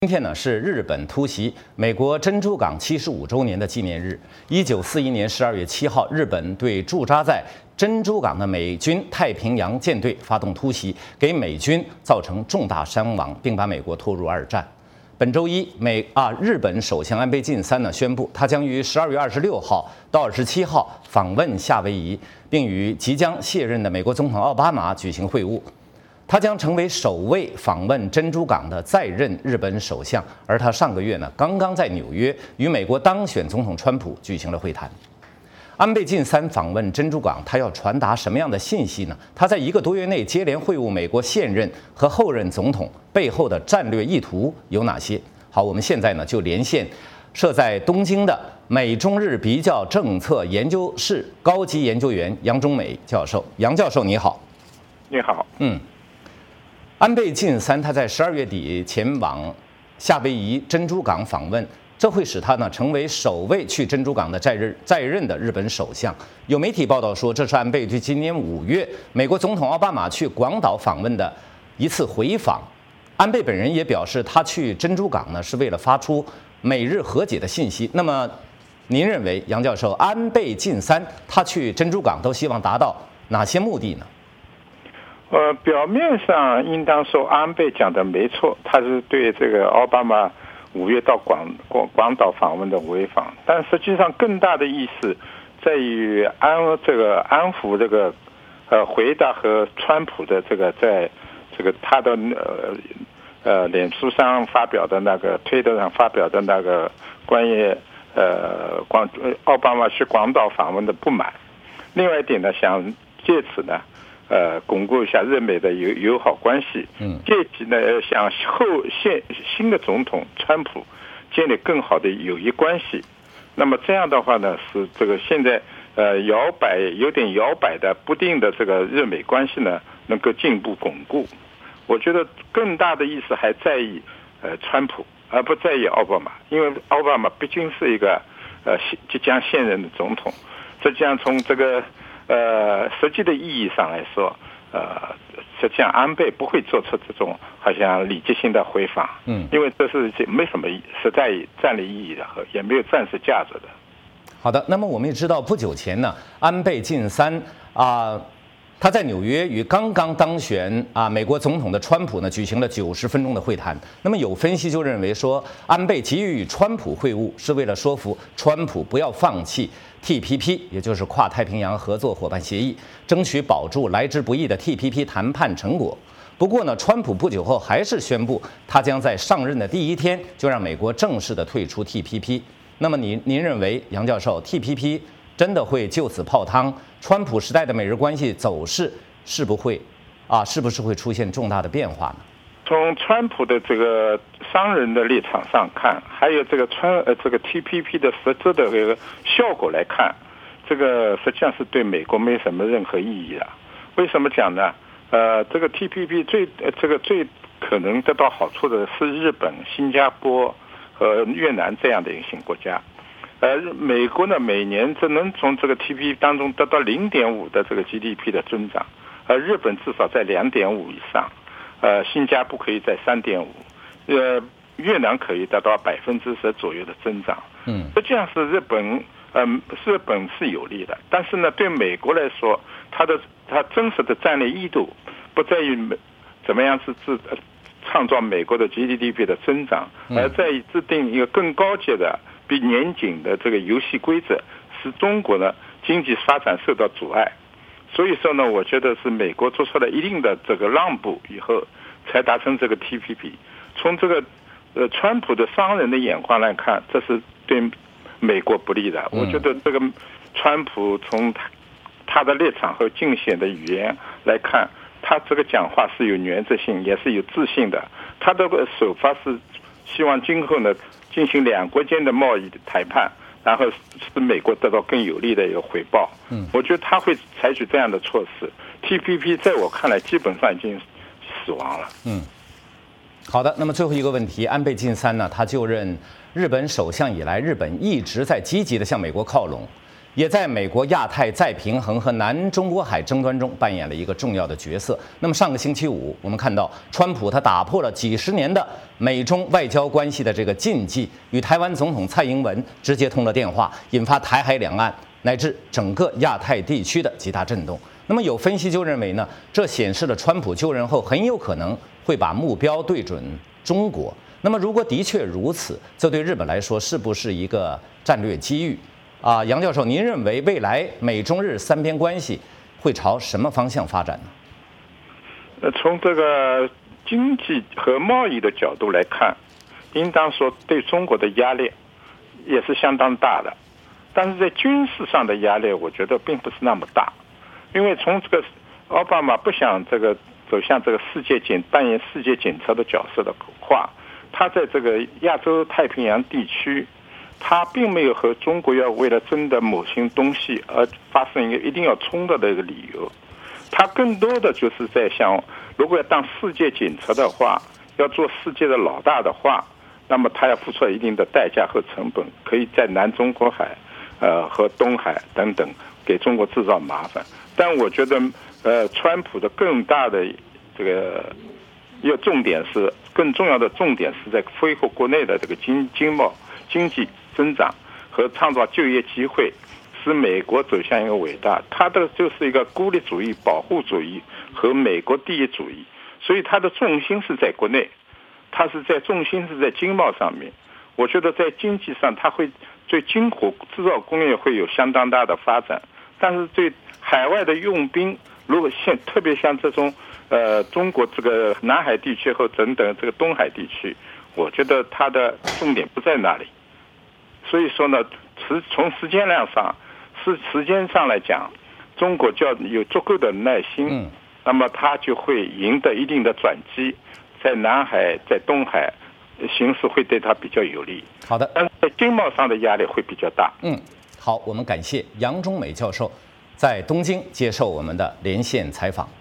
今天呢是日本突袭美国珍珠港75周年的纪念日。1941年12月7号，日本对驻扎在珍珠港的美军太平洋舰队发动突袭，给美军造成重大伤亡，并把美国拖入二战。本周一，日本首相安倍晋三呢宣布，他将于12月26号到27号访问夏威夷，并与即将卸任的美国总统奥巴马举行会晤。他将成为首位访问珍珠港的在任日本首相，而他上个月呢刚刚在纽约与美国当选总统川普举行了会谈。安倍晋三访问珍珠港，他要传达什么样的信息呢？他在1个多月内接连会晤美国现任和后任总统，背后的战略意图有哪些？好，我们现在呢就连线设在东京的美中日比较政策研究室高级研究员杨忠美教授。杨教授你好。 你好。 安倍晋三他在12月底前往夏威夷珍珠港访问，这会使他呢成为首位去珍珠港的在任的日本首相。有媒体报道说，这是安倍对今年5月美国总统奥巴马去广岛访问的一次回访。安倍本人也表示，他去珍珠港呢是为了发出美日和解的信息。那么，您认为杨教授，安倍晋三他去珍珠港都希望达到哪些目的呢？ 表面上应当说安倍讲的没错，他是对这个奥巴马5月到广岛访问的回访，但实际上更大的意思在于安抚这个回答和川普的这个在这个他的脸书上发表的那个推特上发表的那个关于奥巴马去广岛访问的不满。另外一点呢，想借此呢巩固一下日美的友好关系，借机呢向新的总统川普建立更好的友谊关系。那么这样的话呢，使这个现在有点摇摆的不定的这个日美关系呢能够进一步巩固。我觉得更大的意思还在于川普，而不在于奥巴马，因为奥巴马毕竟是一个即将现任的总统，这将从这个实际的意义上来说，实际上安倍不会做出这种好像礼节性的回访，因为这是没什么实在战略意义的，也没有战术价值的。 好的，那么我们也知道，不久前呢，安倍晋三他在纽约与刚刚当选美国总统的川普呢举行了90分钟的会谈。那么有分析就认为说，安倍急于与川普会晤，是为了说服川普不要放弃 TPP， 也就是跨太平洋合作伙伴协议，争取保住来之不易的 TPP 谈判成果。不过呢，川普不久后还是宣布，他将在上任的第1天就让美国正式的退出 TPP。那么您认为，杨教授 ，TPP 真的会就此泡汤？川普时代的美日关系走势是不是会出现重大的变化呢？ 从川普的这个商人的立场上看，还有这个TPP 的实质的这个效果来看，这个实际上是对美国没什么任何意义的。为什么讲呢？这个 TPP 最可能得到好处的是日本、新加坡和越南这样的一些国家。美国呢每年只能从这个 TPP 当中得到0.5的这个 GDP 的增长，而日本至少在2.5以上，新加坡可以在3.5，越南可以达到10%左右的增长。实际上是日本是有利的，但是呢，对美国来说，它真实的战略意图不在于怎么样创造美国的 GDP 的增长，而在于制定一个更高阶的、比严谨的这个游戏规则，使中国呢经济发展受到阻碍。所以说呢，我觉得是美国做出了一定的这个让步以后，才达成这个 TPP。从这个川普的商人的眼光来看，这是对美国不利的。我觉得这个川普从他的立场和竞选的语言来看，他这个讲话是有原则性，也是有自信的。他的手法是希望今后呢进行两国间的贸易的谈判，然后使美国得到更有利的一个回报。我觉得他会采取这样的措施。TPP 在我看来基本上已经死亡了。 好的，那么最后一个问题，安倍晋三呢，他就任日本首相以来，日本一直在积极的向美国靠拢。 也在美国亚太再平衡和南中国海争端中扮演了一个重要的角色。那么上个星期五，我们看到川普他打破了几十年的美中外交关系的这个禁忌，与台湾总统蔡英文直接通了电话，引发台海两岸乃至整个亚太地区的极大震动。那么有分析就认为呢，这显示了川普就任后很有可能会把目标对准中国。那么如果的确如此，这对日本来说是不是一个战略机遇？杨教授，您认为未来美中日三边关系会朝什么方向发展呢？ 从这个经济和贸易的角度来看，应当说对中国的压力也是相当大的，但是在军事上的压力，我觉得并不是那么大，因为从这个奥巴马不想这个走向这个扮演世界警察的角色的话，他在这个亚洲太平洋地区。他并没有和中国要为了争夺某些东西而发生一个一定要冲突的一个理由，他更多的就是在想，如果要当世界警察的话，要做世界的老大的话，那么他要付出一定的代价和成本，可以在南中国海、和东海等等给中国制造麻烦。但我觉得，川普的更大的这个更重要的重点是在恢复国内的这个经济增长和创造就业机会，使美国走向一个伟大。他的就是一个孤立主义、保护主义和美国第一主义，所以他的重心是在国内，重心是在经贸上面。我觉得在经济上，他会对军火制造工业会有相当大的发展，但是对海外的用兵，如果特别像这种中国这个南海地区和等等这个东海地区，我觉得它的重点不在那里。所以说呢，从时间上来讲，中国就要有足够的耐心，那么它就会赢得一定的转机，在南海、在东海，形势会对它比较有利。 好的， 但是在经贸上的压力会比较大。 好，我们感谢杨忠美教授在东京接受我们的连线采访。